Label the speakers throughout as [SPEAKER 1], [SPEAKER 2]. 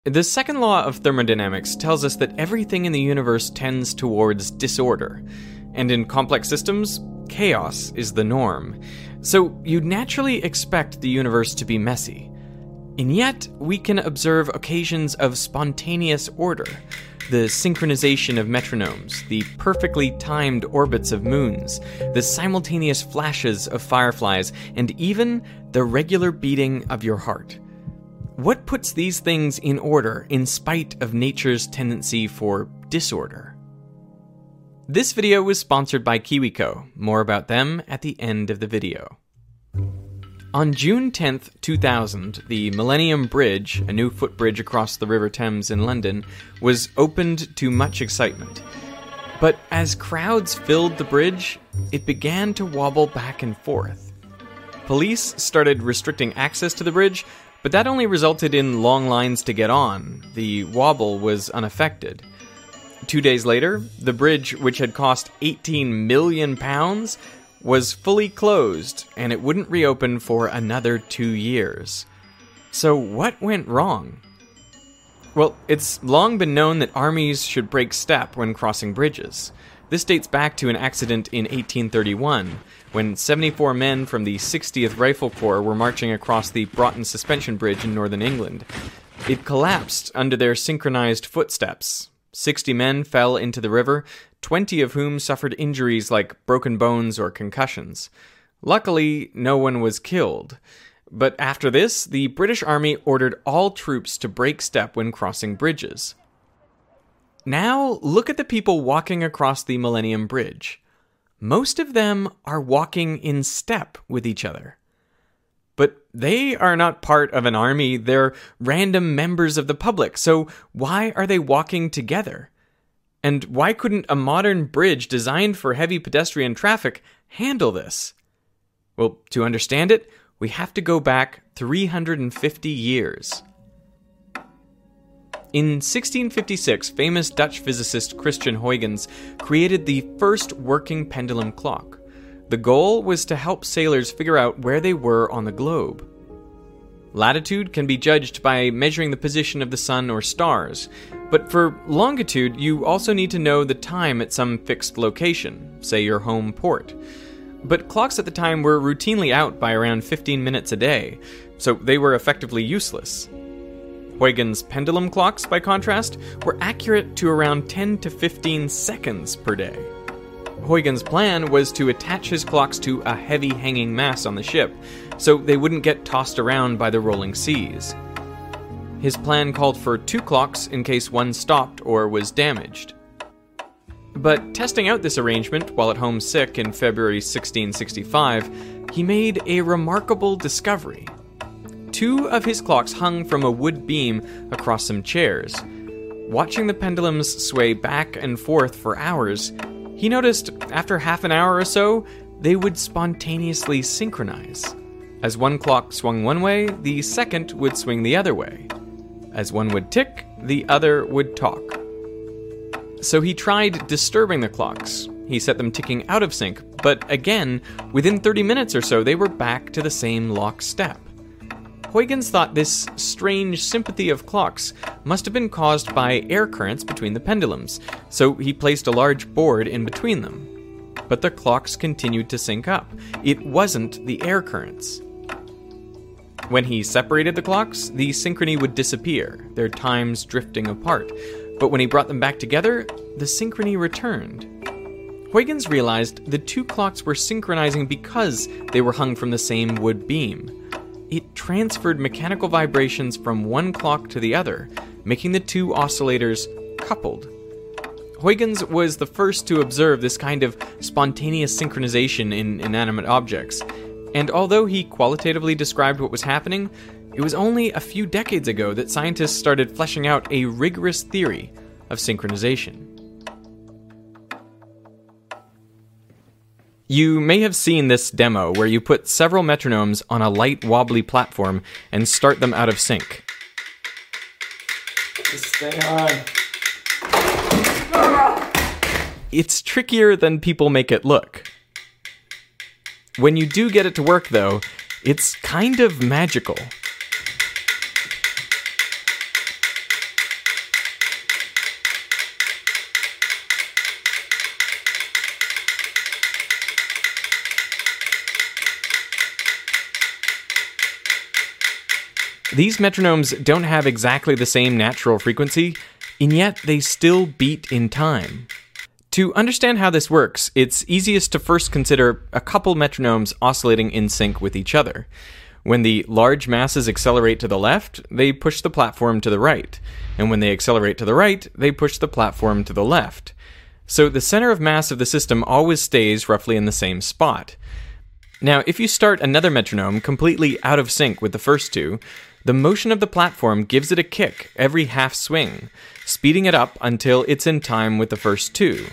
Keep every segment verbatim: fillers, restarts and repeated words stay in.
[SPEAKER 1] The second law of thermodynamics tells us that everything in the universe tends towards disorder, and in complex systems, chaos is the norm. So you'd naturally expect the universe to be messy. And yet, we can observe occasions of spontaneous order, the synchronization of metronomes, the perfectly timed orbits of moons, the simultaneous flashes of fireflies, and even the regular beating of your heart. What puts these things in order in spite of nature's tendency for disorder? This video was sponsored by KiwiCo. More about them at the end of the video. On June tenth, two thousand, the Millennium Bridge, a new footbridge across the River Thames in London, was opened to much excitement. But as crowds filled the bridge, it began to wobble back and forth. Police started restricting access to the bridge, but that only resulted in long lines to get on. The wobble was unaffected. Two days later, the bridge, which had cost eighteen million pounds, was fully closed, and it wouldn't reopen for another two years. So what went wrong? Well, it's long been known that armies should break step when crossing bridges. This dates back to an accident in eighteen thirty-one, when seventy-four men from the sixtieth Rifle Corps were marching across the Broughton Suspension Bridge in northern England. It collapsed under their synchronized footsteps. Sixty men fell into the river, twenty of whom suffered injuries like broken bones or concussions. Luckily, no one was killed. But after this, the British Army ordered all troops to break step when crossing bridges. Now, look at the people walking across the Millennium Bridge. Most of them are walking in step with each other. But they are not part of an army, they're random members of the public, so why are they walking together? And why couldn't a modern bridge designed for heavy pedestrian traffic handle this? Well, to understand it, we have to go back three hundred fifty years. In sixteen fifty-six, famous Dutch physicist Christian Huygens created the first working pendulum clock. The goal was to help sailors figure out where they were on the globe. Latitude can be judged by measuring the position of the sun or stars, but for longitude, you also need to know the time at some fixed location, say your home port. But clocks at the time were routinely out by around fifteen minutes a day, so they were effectively useless. Huygens' pendulum clocks, by contrast, were accurate to around ten to fifteen seconds per day. Huygens' plan was to attach his clocks to a heavy hanging mass on the ship, so they wouldn't get tossed around by the rolling seas. His plan called for two clocks in case one stopped or was damaged. But testing out this arrangement while at home sick in February sixteen sixty-five, he made a remarkable discovery. Two of his clocks hung from a wood beam across some chairs. Watching the pendulums sway back and forth for hours, he noticed after half an hour or so, they would spontaneously synchronize. As one clock swung one way, the second would swing the other way. As one would tick, the other would talk. So he tried disturbing the clocks. He set them ticking out of sync, but again, within thirty minutes or so, they were back to the same lockstep. Huygens thought this strange sympathy of clocks must have been caused by air currents between the pendulums, so he placed a large board in between them. But the clocks continued to sync up. It wasn't the air currents. When he separated the clocks, the synchrony would disappear, their times drifting apart. But when he brought them back together, the synchrony returned. Huygens realized the two clocks were synchronizing because they were hung from the same wood beam. It transferred mechanical vibrations from one clock to the other, making the two oscillators coupled. Huygens was the first to observe this kind of spontaneous synchronization in inanimate objects, and although he qualitatively described what was happening, it was only a few decades ago that scientists started fleshing out a rigorous theory of synchronization. You may have seen this demo where you put several metronomes on a light wobbly platform and start them out of sync.
[SPEAKER 2] Just stay on.
[SPEAKER 1] It's trickier than people make it look. When you do get it to work though, it's kind of magical. These metronomes don't have exactly the same natural frequency, and yet they still beat in time. To understand how this works, it's easiest to first consider a couple metronomes oscillating in sync with each other. When the large masses accelerate to the left, they push the platform to the right, and when they accelerate to the right, they push the platform to the left. So the center of mass of the system always stays roughly in the same spot. Now, if you start another metronome completely out of sync with the first two, the motion of the platform gives it a kick every half swing, speeding it up until it's in time with the first two.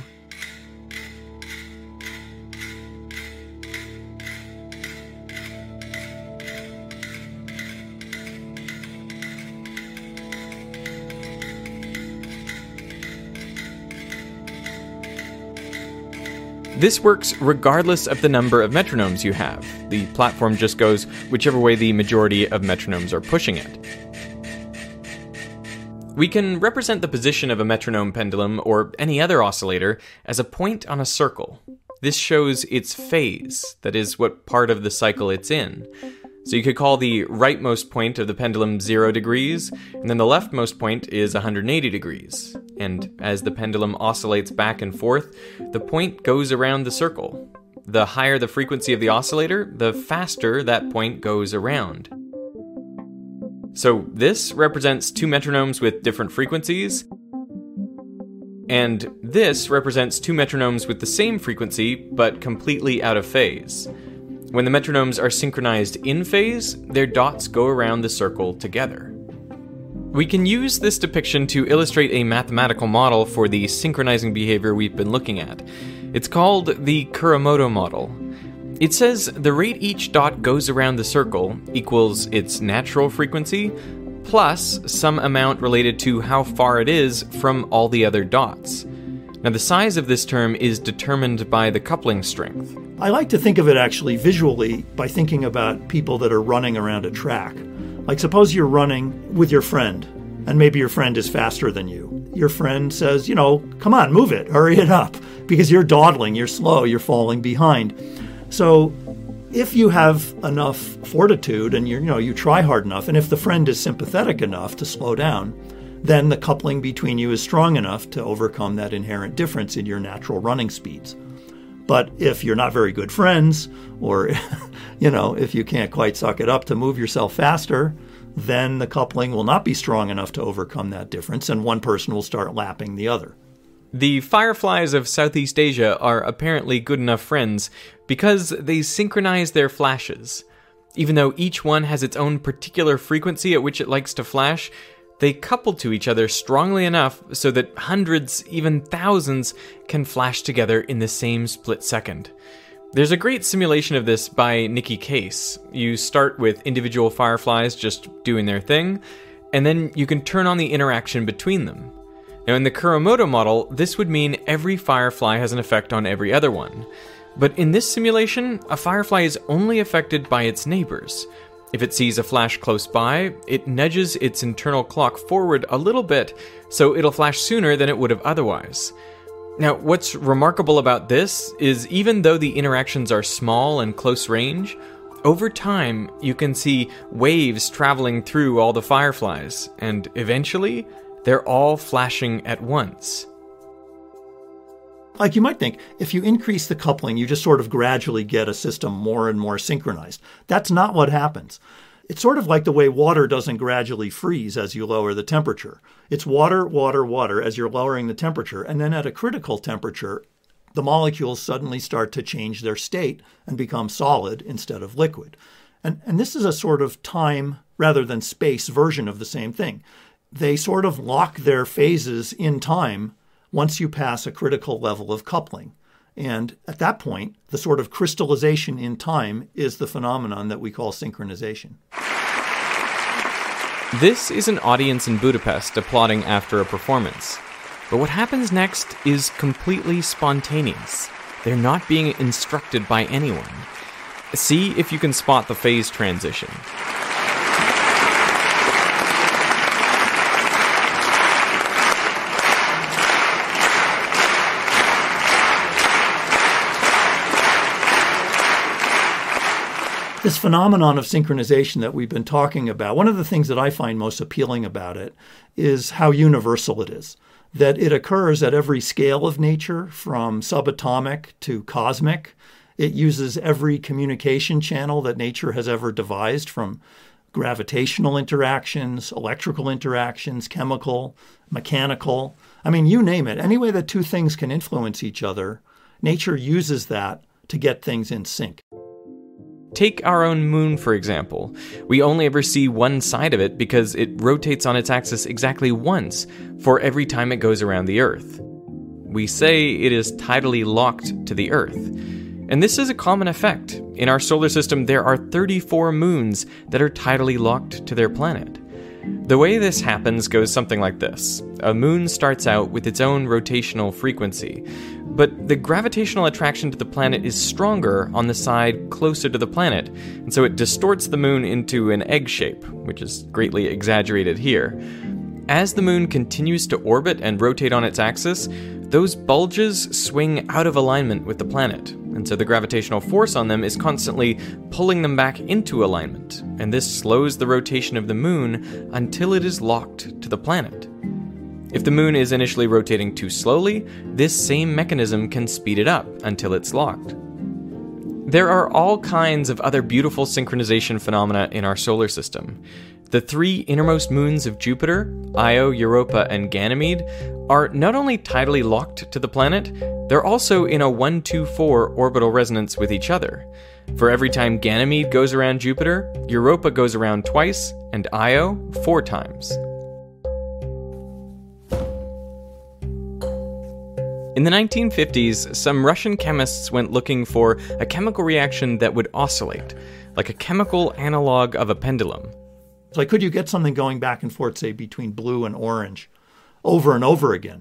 [SPEAKER 1] This works regardless of the number of metronomes you have. The platform just goes whichever way the majority of metronomes are pushing it. We can represent the position of a metronome pendulum or any other oscillator as a point on a circle. This shows its phase, that is, what part of the cycle it's in. So you could call the rightmost point of the pendulum zero degrees, and then the leftmost point is one hundred eighty degrees. And as the pendulum oscillates back and forth, the point goes around the circle. The higher the frequency of the oscillator, the faster that point goes around. So this represents two metronomes with different frequencies, and this represents two metronomes with the same frequency, but completely out of phase. When the metronomes are synchronized in phase, their dots go around the circle together. We can use this depiction to illustrate a mathematical model for the synchronizing behavior we've been looking at. It's called the Kuramoto model. It says the rate each dot goes around the circle equals its natural frequency plus some amount related to how far it is from all the other dots. Now, the size of this term is determined by the coupling strength.
[SPEAKER 2] I like to think of it actually visually by thinking about people that are running around a track. Like suppose you're running with your friend, and maybe your friend is faster than you. Your friend says, you know, come on, move it, hurry it up, because you're dawdling, you're slow, you're falling behind. So if you have enough fortitude and you you know you try hard enough, and if the friend is sympathetic enough to slow down, then the coupling between you is strong enough to overcome that inherent difference in your natural running speeds. But if you're not very good friends, or, you know, if you can't quite suck it up to move yourself faster, then the coupling will not be strong enough to overcome that difference, and one person will start lapping the other.
[SPEAKER 1] The fireflies of Southeast Asia are apparently good enough friends because they synchronize their flashes. Even though each one has its own particular frequency at which it likes to flash, they couple to each other strongly enough so that hundreds, even thousands, can flash together in the same split second. There's a great simulation of this by Nicky Case. You start with individual fireflies just doing their thing, and then you can turn on the interaction between them. Now, in the Kuramoto model, this would mean every firefly has an effect on every other one. But in this simulation, a firefly is only affected by its neighbors. If it sees a flash close by, it nudges its internal clock forward a little bit, so it'll flash sooner than it would have otherwise. Now, what's remarkable about this is even though the interactions are small and close range, over time you can see waves traveling through all the fireflies, and eventually they're all flashing at once.
[SPEAKER 2] Like you might think, if you increase the coupling, you just sort of gradually get a system more and more synchronized. That's not what happens. It's sort of like the way water doesn't gradually freeze as you lower the temperature. It's water, water, water as you're lowering the temperature, and then at a critical temperature, the molecules suddenly start to change their state and become solid instead of liquid. And, and this is a sort of time rather than space version of the same thing. They sort of lock their phases in time once you pass a critical level of coupling. And at that point, the sort of crystallization in time is the phenomenon that we call synchronization.
[SPEAKER 1] This is an audience in Budapest applauding after a performance. But what happens next is completely spontaneous. They're not being instructed by anyone. See if you can spot the phase transition.
[SPEAKER 2] This phenomenon of synchronization that we've been talking about, one of the things that I find most appealing about it is how universal it is. That it occurs at every scale of nature, from subatomic to cosmic. It uses every communication channel that nature has ever devised, from gravitational interactions, electrical interactions, chemical, mechanical. I mean, you name it. Any way that two things can influence each other, nature uses that to get things in sync.
[SPEAKER 1] Take our own moon, for example. We only ever see one side of it because it rotates on its axis exactly once for every time it goes around the Earth. We say it is tidally locked to the Earth. And this is a common effect. In our solar system, there are thirty-four moons that are tidally locked to their planet. The way this happens goes something like this. A moon starts out with its own rotational frequency, but the gravitational attraction to the planet is stronger on the side closer to the planet, and so it distorts the moon into an egg shape, which is greatly exaggerated here. As the moon continues to orbit and rotate on its axis, those bulges swing out of alignment with the planet, and so the gravitational force on them is constantly pulling them back into alignment, and this slows the rotation of the moon until it is locked to the planet. If the moon is initially rotating too slowly, this same mechanism can speed it up until it's locked. There are all kinds of other beautiful synchronization phenomena in our solar system. The three innermost moons of Jupiter, Io, Europa, and Ganymede, are not only tidally locked to the planet, they're also in a one two four orbital resonance with each other. For every time Ganymede goes around Jupiter, Europa goes around twice, and Io four times. In the nineteen fifties, some Russian chemists went looking for a chemical reaction that would oscillate, like a chemical analog of a pendulum.
[SPEAKER 2] So could you get something going back and forth, say, between blue and orange over and over again?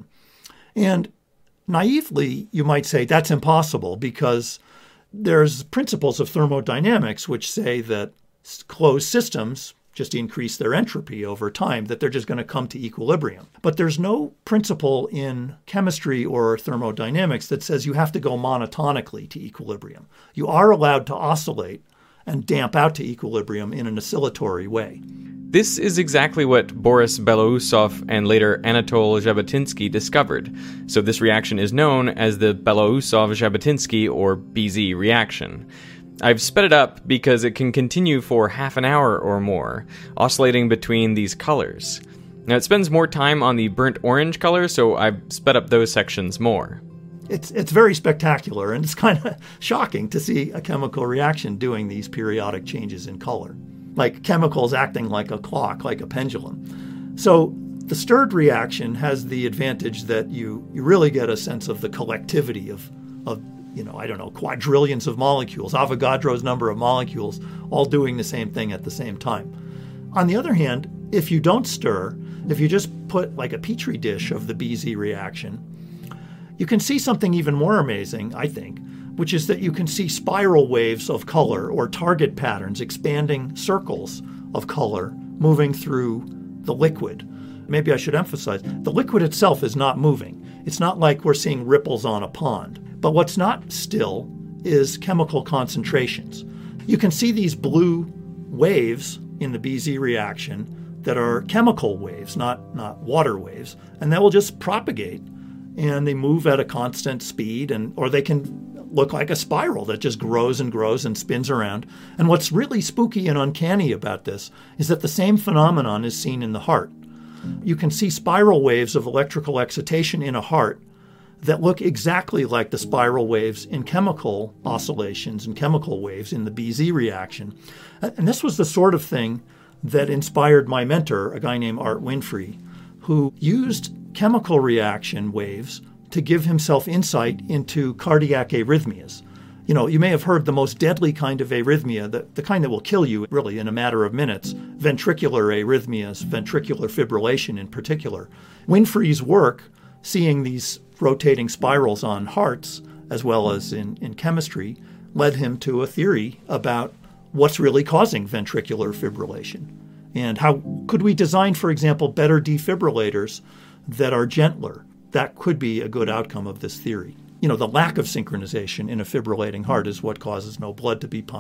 [SPEAKER 2] And naively, you might say that's impossible because there's principles of thermodynamics which say that closed systems just increase their entropy over time, that they're just going to come to equilibrium. But there's no principle in chemistry or thermodynamics that says you have to go monotonically to equilibrium. You are allowed to oscillate and damp out to equilibrium in an oscillatory way.
[SPEAKER 1] This is exactly what Boris Belousov and later Anatol Zhabotinsky discovered, so this reaction is known as the Belousov-Zhabotinsky or B Z reaction. I've sped it up because it can continue for half an hour or more, oscillating between these colors. Now it spends more time on the burnt orange color, so I've sped up those sections more.
[SPEAKER 2] It's it's very spectacular, and it's kind of shocking to see a chemical reaction doing these periodic changes in color, like chemicals acting like a clock, like a pendulum. So the stirred reaction has the advantage that you, you really get a sense of the collectivity of, of, you know, I don't know, quadrillions of molecules, Avogadro's number of molecules, all doing the same thing at the same time. On the other hand, if you don't stir, if you just put like a petri dish of the B Z reaction, you can see something even more amazing, I think, which is that you can see spiral waves of color or target patterns, expanding circles of color moving through the liquid. Maybe I should emphasize, the liquid itself is not moving. It's not like we're seeing ripples on a pond. But what's not still is chemical concentrations. You can see these blue waves in the B Z reaction that are chemical waves, not, not water waves, and they will just propagate. And they move at a constant speed, and or they can look like a spiral that just grows and grows and spins around. And what's really spooky and uncanny about this is that the same phenomenon is seen in the heart. You can see spiral waves of electrical excitation in a heart that look exactly like the spiral waves in chemical oscillations and chemical waves in the B Z reaction. And this was the sort of thing that inspired my mentor, a guy named Art Winfrey, who used chemical reaction waves to give himself insight into cardiac arrhythmias. You know, you may have heard the most deadly kind of arrhythmia, the, the kind that will kill you really in a matter of minutes, ventricular arrhythmias, ventricular fibrillation in particular. Winfrey's work, seeing these rotating spirals on hearts, as well as in, in chemistry, led him to a theory about what's really causing ventricular fibrillation. And how could we design, for example, better defibrillators that are gentler? That could be a good outcome of this theory. You know, the lack of synchronization in a fibrillating heart is what causes no blood to be pumped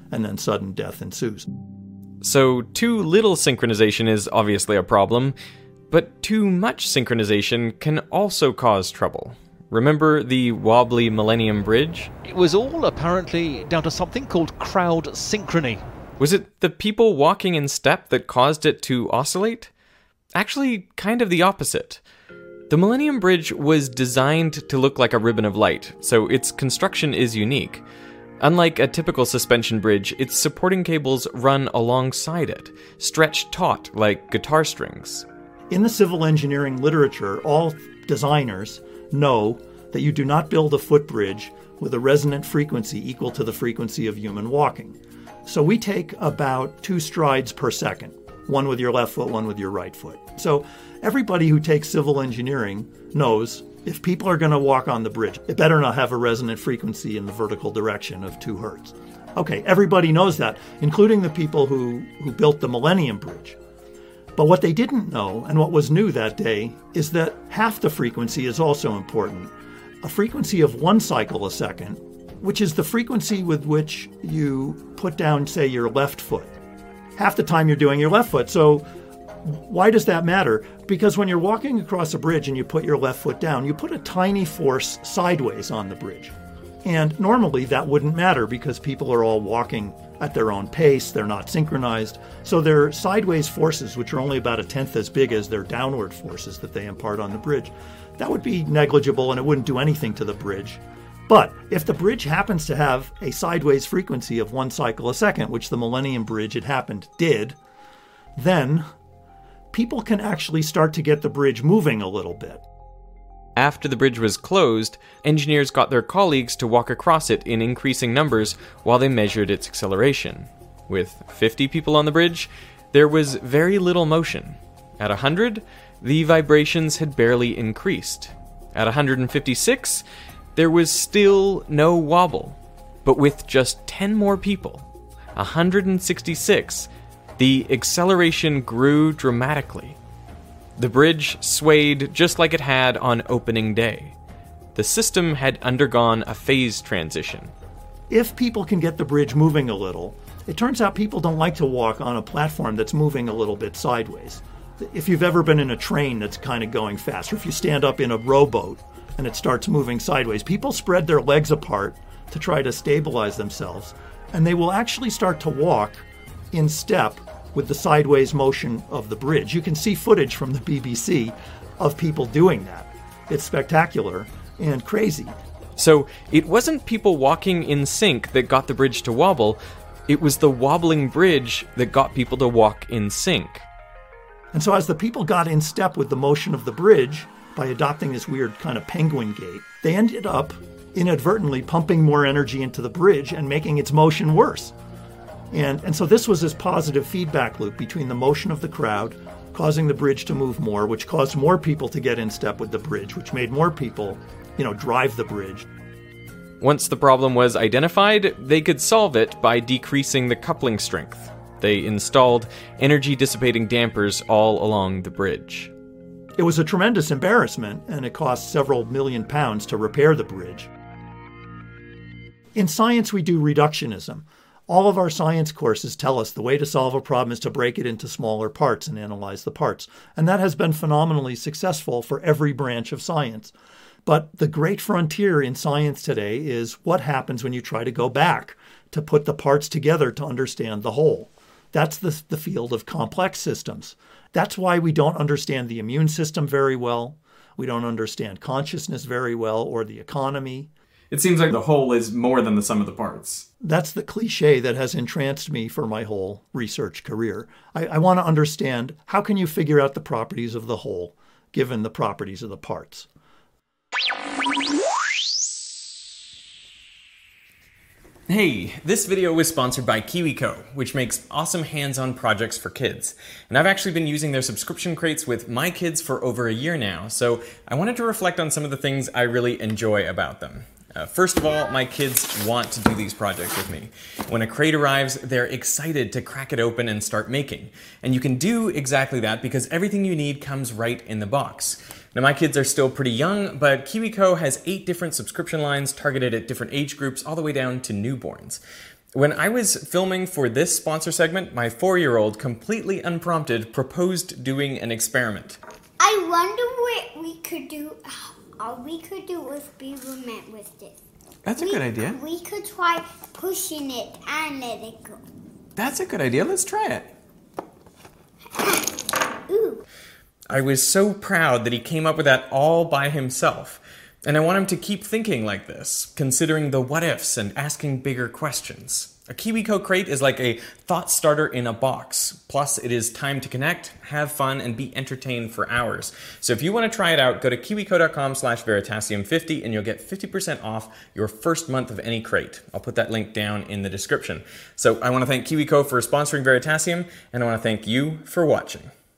[SPEAKER 2] and then sudden death ensues.
[SPEAKER 1] So too little synchronization is obviously a problem, but too much synchronization can also cause trouble. Remember the wobbly Millennium Bridge?
[SPEAKER 3] It was all apparently down to something called crowd synchrony.
[SPEAKER 1] Was it the people walking in step that caused it to oscillate? Actually, kind of the opposite. The Millennium Bridge was designed to look like a ribbon of light, so its construction is unique. Unlike a typical suspension bridge, its supporting cables run alongside it, stretched taut like guitar strings.
[SPEAKER 2] In the civil engineering literature, all designers know that you do not build a footbridge with a resonant frequency equal to the frequency of human walking. So we take about two strides per second, one with your left foot, one with your right foot. So everybody who takes civil engineering knows if people are going to walk on the bridge, it better not have a resonant frequency in the vertical direction of two hertz. Okay, everybody knows that, including the people who, who built the Millennium Bridge. But what they didn't know, and what was new that day, is that half the frequency is also important. A frequency of one cycle a second, which is the frequency with which you put down, say, your left foot. Half the time you're doing your left foot. So why does that matter? Because when you're walking across a bridge and you put your left foot down, you put a tiny force sideways on the bridge. And normally that wouldn't matter because people are all walking at their own pace, they're not synchronized. So their sideways forces, which are only about a tenth as big as their downward forces that they impart on the bridge, that would be negligible and it wouldn't do anything to the bridge. But if the bridge happens to have a sideways frequency of one cycle a second, which the Millennium Bridge, it happened, did, then people can actually start to get the bridge moving a little bit.
[SPEAKER 1] After the bridge was closed, engineers got their colleagues to walk across it in increasing numbers while they measured its acceleration. With fifty people on the bridge, there was very little motion. At one hundred, the vibrations had barely increased. At one hundred fifty-six, there was still no wobble. But with just ten more people, one hundred sixty-six, the acceleration grew dramatically. The bridge swayed just like it had on opening day. The system had undergone a phase transition.
[SPEAKER 2] If people can get the bridge moving a little, it turns out people don't like to walk on a platform that's moving a little bit sideways. If you've ever been in a train that's kind of going fast, or if you stand up in a rowboat and it starts moving sideways, people spread their legs apart to try to stabilize themselves, and they will actually start to walk in step with the sideways motion of the bridge. You can see footage from the B B C of people doing that. It's spectacular and crazy.
[SPEAKER 1] So it wasn't people walking in sync that got the bridge to wobble, it was the wobbling bridge that got people to walk in sync.
[SPEAKER 2] And so as the people got in step with the motion of the bridge, by adopting this weird kind of penguin gait, they ended up inadvertently pumping more energy into the bridge and making its motion worse. And, and so this was this positive feedback loop between the motion of the crowd causing the bridge to move more, which caused more people to get in step with the bridge, which made more people, you know, drive the bridge.
[SPEAKER 1] Once the problem was identified, they could solve it by decreasing the coupling strength. They installed energy-dissipating dampers all along the bridge.
[SPEAKER 2] It was a tremendous embarrassment, and it cost several million pounds to repair the bridge. In science, we do reductionism. All of our science courses tell us the way to solve a problem is to break it into smaller parts and analyze the parts. And that has been phenomenally successful for every branch of science. But the great frontier in science today is what happens when you try to go back to put the parts together to understand the whole. That's the, the field of complex systems. That's why we don't understand the immune system very well. We don't understand consciousness very well, or the economy.
[SPEAKER 4] It seems like the whole is more than the sum of the parts.
[SPEAKER 2] That's the cliche that has entranced me for my whole research career. I, I want to understand, how can you figure out the properties of the whole given the properties of the parts?
[SPEAKER 1] Hey, this video was sponsored by KiwiCo, which makes awesome hands-on projects for kids. And I've actually been using their subscription crates with my kids for over a year now, so I wanted to reflect on some of the things I really enjoy about them. Uh, first of all, my kids want to do these projects with me. When a crate arrives, they're excited to crack it open and start making. And you can do exactly that because everything you need comes right in the box. Now, my kids are still pretty young, but KiwiCo has eight different subscription lines targeted at different age groups all the way down to newborns. When I was filming for this sponsor segment, my four-year-old, completely unprompted, proposed doing an experiment.
[SPEAKER 5] I wonder what we could do. All we could do with Beaver Mint with this.
[SPEAKER 1] That's a
[SPEAKER 5] we,
[SPEAKER 1] good idea.
[SPEAKER 5] We could try pushing it and let it go.
[SPEAKER 1] That's a good idea. Let's try it.
[SPEAKER 5] Ooh.
[SPEAKER 1] I was so proud that he came up with that all by himself. And I want him to keep thinking like this, considering the what-ifs and asking bigger questions. A KiwiCo crate is like a thought starter in a box. Plus, it is time to connect, have fun, and be entertained for hours. So if you want to try it out, go to kiwico.com slash Veritasium50 and you'll get fifty percent off your first month of any crate. I'll put that link down in the description. So I want to thank KiwiCo for sponsoring Veritasium, and I want to thank you for watching.